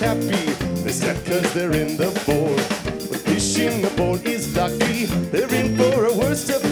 happy. They're sad cause they're in the bowl. But fish in the bowl is lucky. They're in for a worse of